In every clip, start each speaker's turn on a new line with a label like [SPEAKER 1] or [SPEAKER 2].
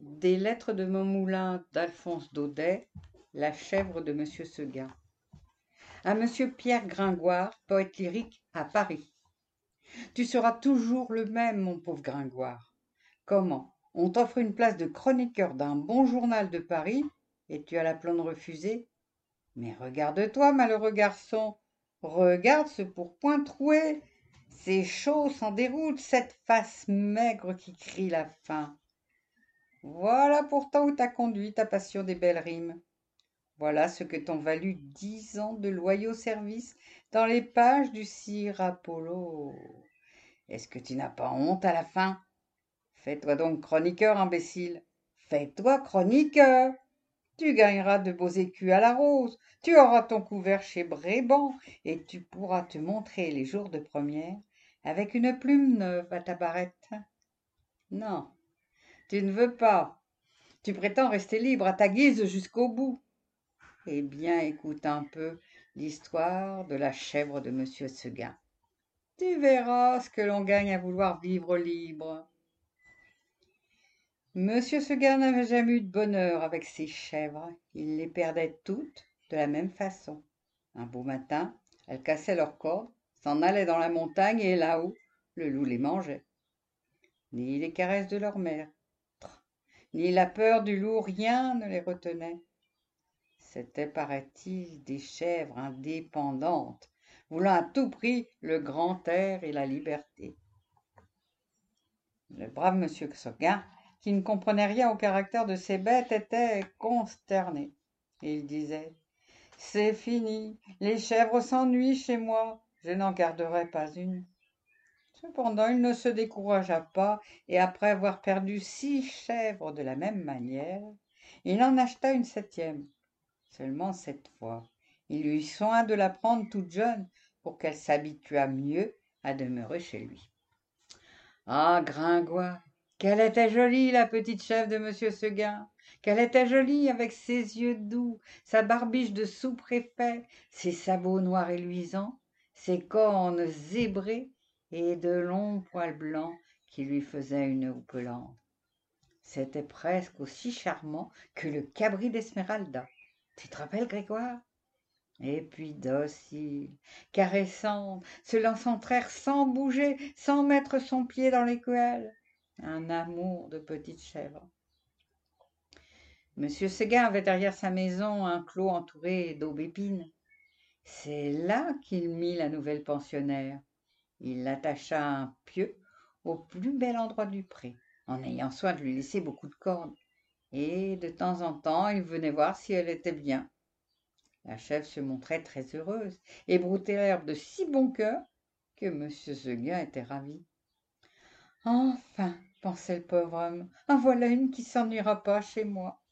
[SPEAKER 1] Des lettres de mon moulin d'Alphonse Daudet, la chèvre de Monsieur Seguin. À Monsieur Pierre Gringoire, poète lyrique à Paris. Tu seras toujours le même, mon pauvre Gringoire. Comment? On t'offre une place de chroniqueur d'un bon journal de Paris et tu as l'aplomb de refuser? Mais regarde-toi, malheureux garçon. Regarde ce pourpoint troué. Ces chauds s'en déroulent, cette face maigre qui crie la faim. Voilà pourtant où t'a conduit ta passion des belles rimes. Voilà ce que t'ont valu 10 ans de loyaux services dans les pages du Sire Apollo. Est-ce que tu n'as pas honte à la fin? Fais-toi donc chroniqueur, imbécile. Fais-toi chroniqueur. Tu gagneras de beaux écus à la rose. Tu auras ton couvert chez Bréban et tu pourras te montrer les jours de première avec une plume neuve à ta barrette. Non, tu ne veux pas. Tu prétends rester libre à ta guise jusqu'au bout. Eh bien, écoute un peu l'histoire de la chèvre de Monsieur Seguin. Tu verras ce que l'on gagne à vouloir vivre libre. Monsieur Seguin n'avait jamais eu de bonheur avec ses chèvres. Il les perdait toutes de la même façon. Un beau matin, elles cassaient leurs cordes, s'en allaient dans la montagne et là-haut, le loup les mangeait. Ni les caresses de leur mère, ni la peur du loup, rien ne les retenait. C'étaient, paraît-il, des chèvres indépendantes, voulant à tout prix le grand air et la liberté. Le brave monsieur Seguin, qui ne comprenait rien au caractère de ces bêtes, était consterné. Il disait: c'est fini, les chèvres s'ennuient chez moi, je n'en garderai pas une. Cependant, il ne se découragea pas, et après avoir perdu 6 chèvres de la même manière, il en acheta une 7e. Seulement cette fois, il eut soin de la prendre toute jeune pour qu'elle s'habituât mieux à demeurer chez lui. Ah, Gringoire, qu'elle était jolie, la petite chèvre de Monsieur Seguin! Qu'elle était jolie avec ses yeux doux, sa barbiche de sous-préfet, ses sabots noirs et luisants, ses cornes zébrées et de longs poils blancs qui lui faisaient une houppelande. C'était presque aussi charmant que le cabri d'Esmeralda. Tu te rappelles, Grégoire? Et puis docile, caressante, se laissant traire sans bouger, sans mettre son pied dans l'écuelle. Un amour de petite chèvre. Monsieur Seguin avait derrière sa maison un clos entouré d'aubépines. C'est là qu'il mit la nouvelle pensionnaire. Il l'attacha à un pieu au plus bel endroit du pré, en ayant soin de lui laisser beaucoup de cordes. Et de temps en temps, il venait voir si elle était bien. La chèvre se montrait très heureuse et broutait l'herbe de si bon cœur que Monsieur Seguin était ravi. Enfin, pensait le pauvre homme, en voilà une qui s'ennuiera pas chez moi.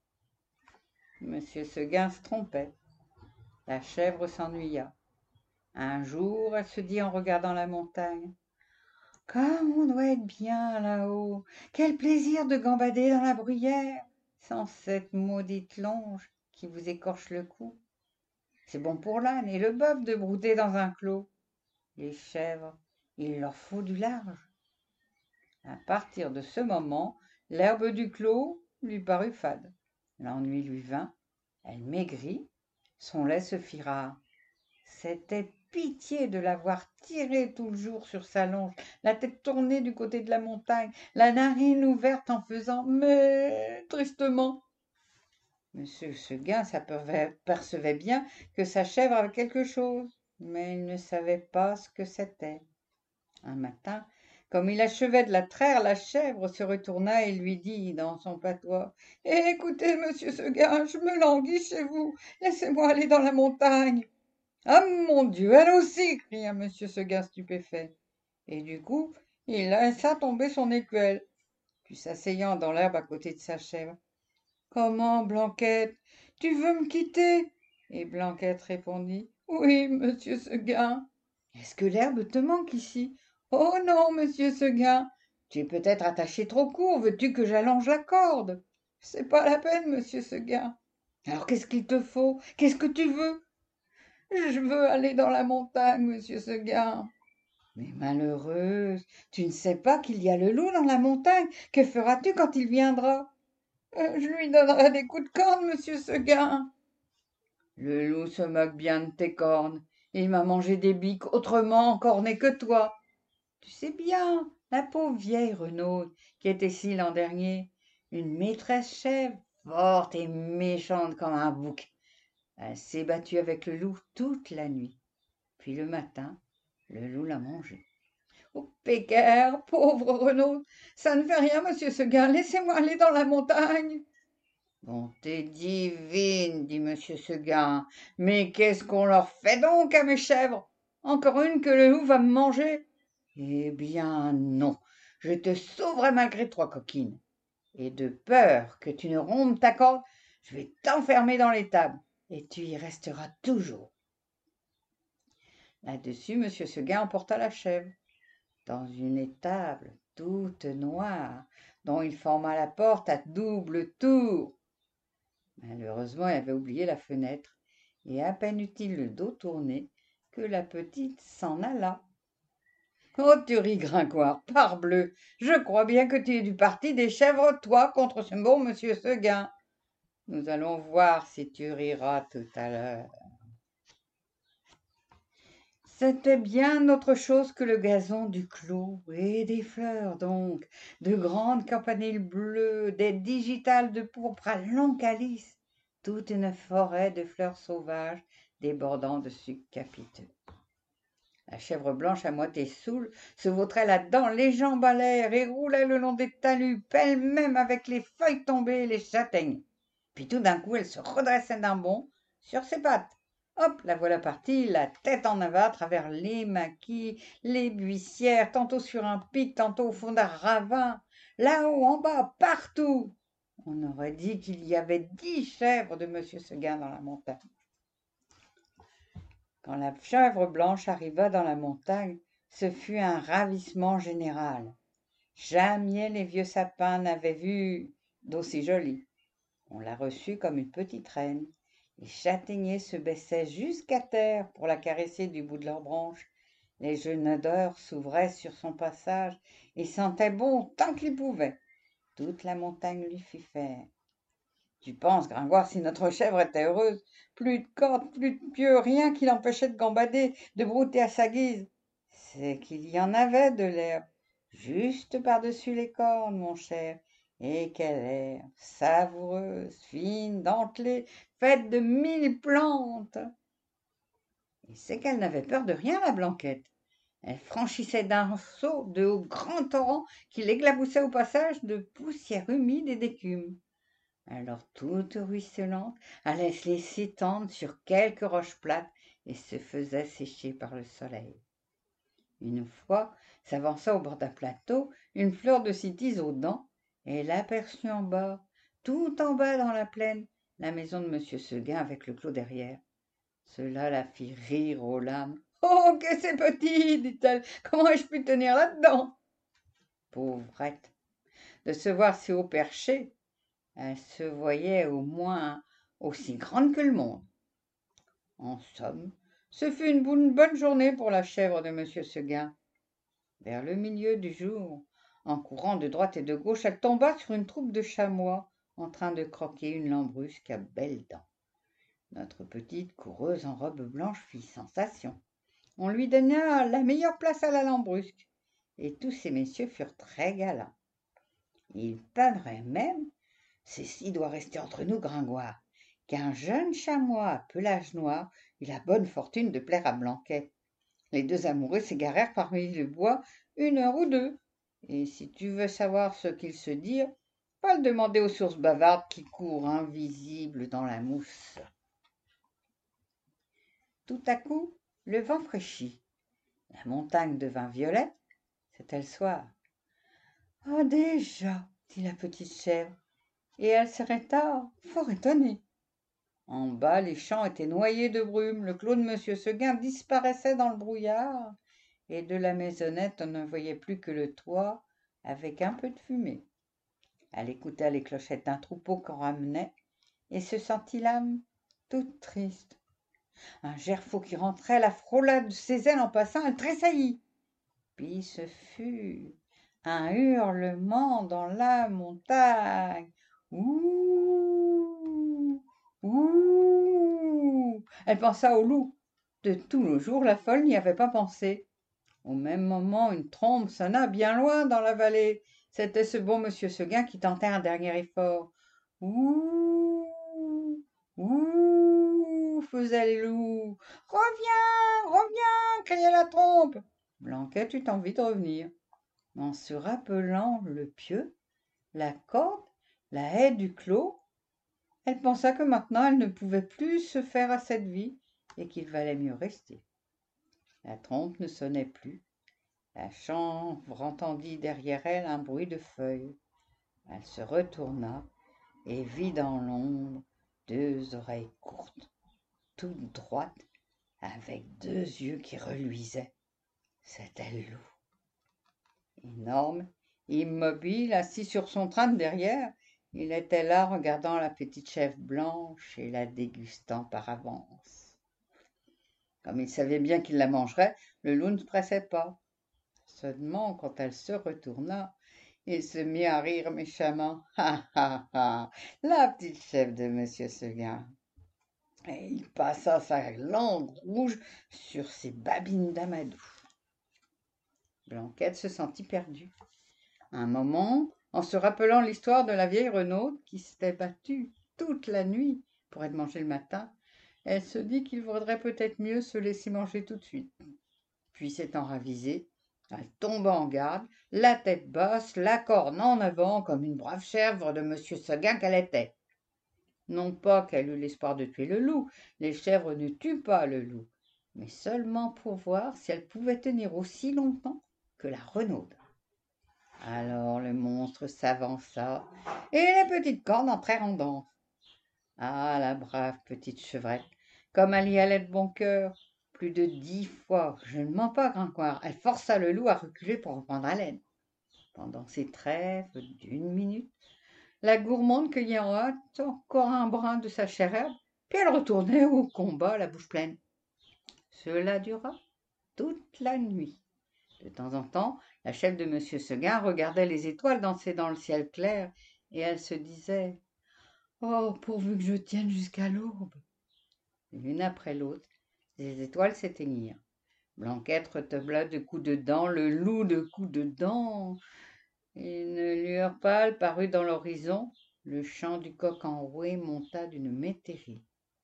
[SPEAKER 1] Monsieur Seguin se trompait. La chèvre s'ennuya. Un jour, elle se dit en regardant la montagne: comme on doit être bien là-haut! Quel plaisir de gambader dans la bruyère, sans cette maudite longe qui vous écorche le cou! C'est bon pour l'âne et le bœuf de brouter dans un clos. Les chèvres, il leur faut du large. À partir de ce moment, l'herbe du clos lui parut fade. L'ennui lui vint, elle maigrit, son lait se fit rare. C'était pitié de l'avoir tiré tout le jour sur sa longe, la tête tournée du côté de la montagne, la narine ouverte en faisant mais tristement. Monsieur Seguin s'apercevait bien que sa chèvre avait quelque chose, mais il ne savait pas ce que c'était. Un matin, comme il achevait de la traire, la chèvre se retourna et lui dit dans son patois: écoutez, monsieur Seguin, je me languis chez vous, laissez-moi aller dans la montagne. Ah mon Dieu, elle aussi! Cria monsieur Seguin stupéfait. Et du coup, il laissa tomber son écuelle, puis s'asseyant dans l'herbe à côté de sa chèvre: comment, Blanquette, tu veux me quitter? Et Blanquette répondit: oui, monsieur Seguin. Est-ce que l'herbe te manque ici? Oh non, monsieur Seguin. Tu es peut-être attaché trop court, veux-tu que j'allonge la corde? C'est pas la peine, monsieur Seguin. Alors qu'est-ce qu'il te faut? Qu'est-ce que tu veux? Je veux aller dans la montagne, monsieur Seguin. Mais malheureuse, tu ne sais pas qu'il y a le loup dans la montagne. Que feras-tu quand il viendra? Je lui donnerai des coups de corne, monsieur Seguin. Le loup se moque bien de tes cornes. Il m'a mangé des biques autrement cornées que toi. Tu sais bien, la pauvre vieille Renaude qui était ici l'an dernier, une maîtresse chèvre, forte et méchante comme un bouc. Elle s'est battue avec le loup toute la nuit. Puis le matin, le loup l'a mangée. Oh, Pécaire, pauvre Renaud, ça ne fait rien, monsieur Seguin, laissez-moi aller dans la montagne. Bonté divine, dit monsieur Seguin, mais qu'est-ce qu'on leur fait donc à mes chèvres? Encore une que le loup va me manger? Eh bien non, je te sauverai malgré toi, coquine. Et de peur que tu ne rompes ta corde, je vais t'enfermer dans l'étable, et tu y resteras toujours. Là-dessus, monsieur Seguin emporta la chèvre dans une étable toute noire, dont il forma la porte à double tour. Malheureusement, il avait oublié la fenêtre, et à peine eut-il le dos tourné que la petite s'en alla. Oh, tu ris, Gringoire, parbleu, je crois bien que tu es du parti des chèvres, toi, contre ce bon monsieur Seguin. Nous allons voir si tu riras tout à l'heure. C'était bien autre chose que le gazon du clos, et des fleurs donc, de grandes campaniles bleues, des digitales de pourpre à longs calices, toute une forêt de fleurs sauvages débordant de sucs capiteux. La chèvre blanche à moitié saoule se vautrait là-dedans, les jambes à l'air, et roulait le long des talus, pêle-même avec les feuilles tombées et les châtaignes. Puis tout d'un coup, elle se redressait d'un bond sur ses pattes. Hop, la voilà partie, la tête en avant, à travers les maquis, les buissières, tantôt sur un pic, tantôt au fond d'un ravin, là-haut, en bas, partout. On aurait dit qu'il y avait 10 chèvres de monsieur Seguin dans la montagne. Quand la chèvre blanche arriva dans la montagne, ce fut un ravissement général. Jamais les vieux sapins n'avaient vu d'aussi jolie. On la reçut comme une petite reine. Les châtaigniers se baissaient jusqu'à terre pour la caresser du bout de leurs branches. Les jeunes d'or s'ouvraient sur son passage et sentaient bon tant qu'ils pouvaient. Toute la montagne lui fit faire. Tu penses, Gringoire, si notre chèvre était heureuse, plus de cordes, plus de pieux, rien qui l'empêchait de gambader, de brouter à sa guise. C'est qu'il y en avait de l'herbe, juste par-dessus les cornes, mon cher. Et quelle herbe, savoureuse, fine, dentelée, faite de 1000 plantes. Et c'est qu'elle n'avait peur de rien, la Blanquette. Elle franchissait d'un saut de hauts grands torrents qui l'éclaboussaient au passage de poussière humide et d'écume. Alors, toute ruisselante, allait se laisser tendre sur quelques roches plates et se faisait sécher par le soleil. Une fois, s'avança au bord d'un plateau une fleur de cytis aux dents, et elle aperçut en bas, tout en bas dans la plaine, la maison de monsieur Seguin avec le clos derrière. Cela la fit rire aux larmes. Oh, que c'est petit, dit-elle, comment ai-je pu tenir là-dedans? Pauvrette, de se voir si haut perché, elle se voyait au moins aussi grande que le monde. En somme, ce fut une bonne journée pour la chèvre de monsieur Seguin. Vers le milieu du jour, en courant de droite et de gauche, elle tomba sur une troupe de chamois en train de croquer une lambrusque à belles dents. Notre petite coureuse en robe blanche fit sensation. On lui donna la meilleure place à la lambrusque, et tous ces messieurs furent très galants. Il paraît même, ceci doit rester entre nous, Gringoire, qu'un jeune chamois à pelage noir eut la bonne fortune de plaire à Blanquet. Les deux amoureux s'égarèrent parmi le bois 1 heure ou 2, et si tu veux savoir ce qu'ils se dirent, va le demander aux sources bavardes qui courent invisibles dans la mousse. Tout à coup, le vent fraîchit. La montagne devint violette, c'était le soir. Ah, déjà, dit la petite chèvre, et elle s'arrêta, fort étonnée. En bas, les champs étaient noyés de brume, le clos de monsieur Seguin disparaissait dans le brouillard, et de la maisonnette on ne voyait plus que le toit avec un peu de fumée. Elle écouta les clochettes d'un troupeau qu'on ramenait et se sentit l'âme toute triste. Un gerfaut qui rentrait la frôla de ses ailes en passant, elle tressaillit. Puis ce fut un hurlement dans la montagne. Ouh, ouh. Elle pensa au loup. De tous nos jours, la folle n'y avait pas pensé. Au même moment, une trompe sonna bien loin dans la vallée. C'était ce bon monsieur Seguin qui tentait un dernier effort. Ouh, ouh, faisait le loup. Reviens, reviens, criait la trompe. Blanquette eut envie de revenir. En se rappelant le pieu, la corde, la haie du clos, elle pensa que maintenant elle ne pouvait plus se faire à cette vie et qu'il valait mieux rester. La trompe ne sonnait plus. La chanvre entendit derrière elle un bruit de feuilles. Elle se retourna et vit dans l'ombre deux oreilles courtes, toutes droites, avec deux yeux qui reluisaient. C'était le loup. Énorme, immobile, assis sur son train de derrière, il était là regardant la petite chèvre blanche et la dégustant par avance. Comme il savait bien qu'il la mangerait, le loup ne se pressait pas. Seulement, quand elle se retourna, il se mit à rire méchamment. Ha ha ha, la petite chèvre de monsieur Seguin. Et il passa sa langue rouge sur ses babines d'amadou. Blanquette se sentit perdue. Un moment, en se rappelant l'histoire de la vieille renaude qui s'était battue toute la nuit pour être mangée le matin, elle se dit qu'il vaudrait peut-être mieux se laisser manger tout de suite. Puis s'étant ravisée, elle tomba en garde, la tête basse, la corne en avant, comme une brave chèvre de monsieur Seguin qu'elle était. Non pas qu'elle eût l'espoir de tuer le loup, les chèvres ne tuent pas le loup, mais seulement pour voir si elle pouvait tenir aussi longtemps que la renaude. Alors le monstre s'avança, et les petites cornes entrèrent en danse. Ah, la brave petite chevrette, comme elle y allait de bon cœur. Plus de 10 fois, je ne mens pas, Gringoire, elle força le loup à reculer pour reprendre haleine. Pendant ces trêves d'une minute, la gourmande cueillait en hâte encore un brin de sa chère herbe, puis elle retournait au combat la bouche pleine. Cela dura toute la nuit. De temps en temps, la chèvre de monsieur Seguin regardait les étoiles danser dans le ciel clair, et elle se disait « Oh, pourvu que je tienne jusqu'à l'aube !» L'une après l'autre, les étoiles s'éteignirent. Blanquette redoubla de coups de dents, le loup de coups de dents. Une lueur pâle parut dans l'horizon. Le chant du coq enroué monta d'une métairie.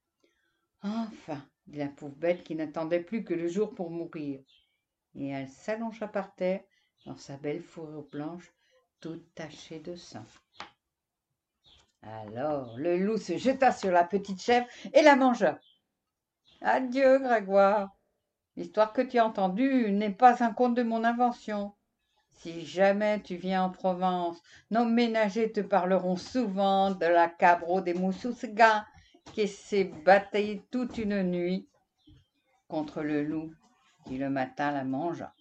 [SPEAKER 1] Enfin, dit la pauvre bête qui n'attendait plus que le jour pour mourir. Et elle s'allongea par terre dans sa belle fourrure blanche, toute tachée de sang. Alors le loup se jeta sur la petite chèvre et la mangea. Adieu, Grégoire. L'histoire que tu as entendue n'est pas un conte de mon invention. Si jamais tu viens en Provence, nos ménagers te parleront souvent de la cabro des Moussousseguins qui s'est battue toute une nuit contre le loup qui le matin la mangea.